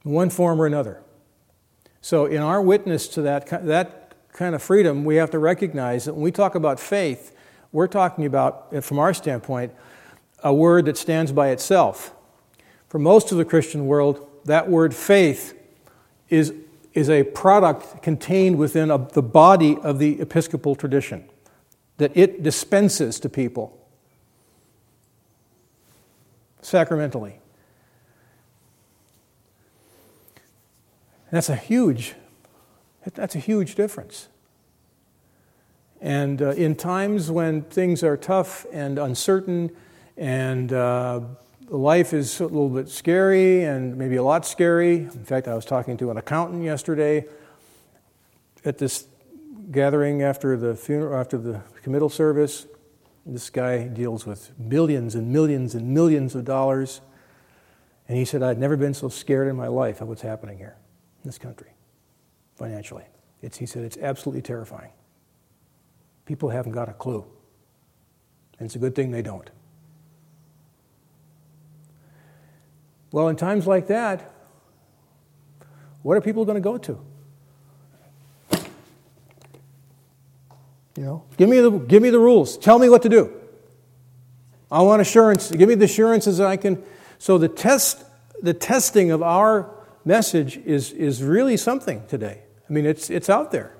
in one form or another. So in our witness to that kind of freedom, we have to recognize that when we talk about faith, we're talking about, from our standpoint, a word that stands by itself. For most of the Christian world, that word faith is a product contained within the body of the Episcopal tradition that it dispenses to people sacramentally. That's a huge difference. And in times when things are tough and uncertain and life is a little bit scary and maybe a lot scary. In fact, I was talking to an accountant yesterday at this gathering after the funeral, after the committal service. This guy deals with millions and millions and millions of dollars. And he said, I'd never been so scared in my life of what's happening here in this country, financially. He said, it's absolutely terrifying. People haven't got a clue. And it's a good thing they don't. Well, in times like that, what are people going to go to? You know, give me the rules. Tell me what to do. I want assurance. Give me the assurances that I can. So the testing of our message is really something today. I mean, it's out there.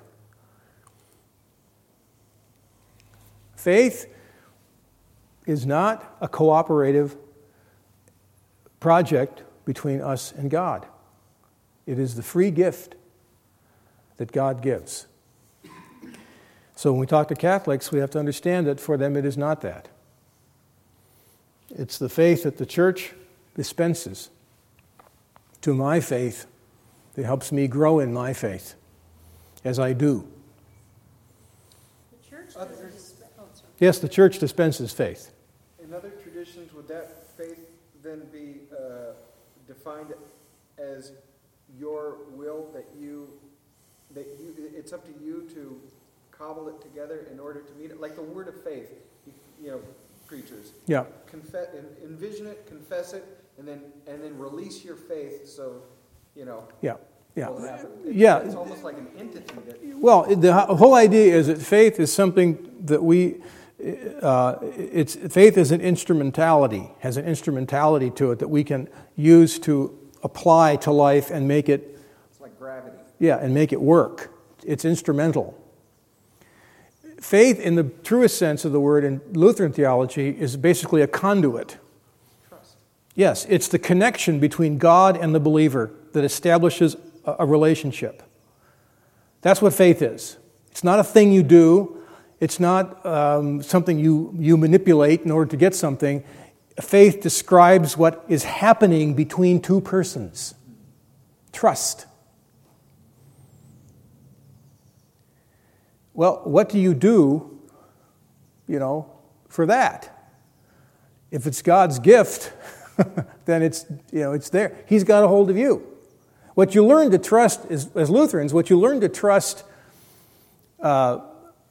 Faith is not a cooperative project between us and God. It is the free gift that God gives. So when we talk to Catholics, we have to understand that for them it is not that. It's the faith that the Church dispenses to my faith that helps me grow in my faith as I do. The Church doesn't dispense. Yes, the Church dispenses faith. In other traditions, would that faith then be defined as your will that it's up to you to cobble it together in order to meet it? Like the word of faith, preachers. Yeah. Envision it, confess it, and then release your faith. So, Yeah. Yeah. will happen. It's almost like an entity that. Well, the whole idea is that faith is something that faith is an instrumentality, has an instrumentality to it that we can use to apply to life and make it. It's like gravity. Yeah, and make it work. It's instrumental. Faith, in the truest sense of the word in Lutheran theology, is basically a conduit. Trust. Yes, it's the connection between God and the believer that establishes a relationship. That's what faith is. It's not a thing you do. It's not something you manipulate in order to get something. Faith describes what is happening between two persons. Trust. Well, what do you do, for that? If it's God's gift, then it's there. He's got a hold of you. What you learn to trust as Lutherans, what you learn to trust, Gerhard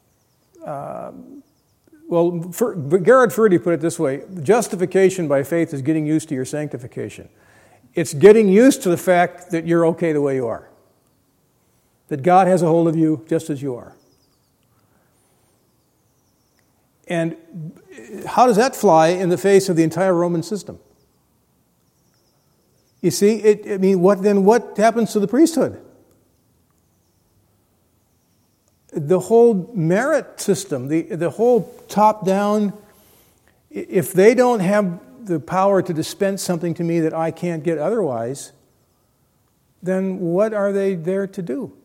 Forde put it this way: justification by faith is getting used to your sanctification. It's getting used to the fact that you're okay the way you are. That God has a hold of you just as you are. And how does that fly in the face of the entire Roman system? You see, what happens to the priesthood? The whole merit system, the whole top-down, if they don't have the power to dispense something to me that I can't get otherwise, then what are they there to do?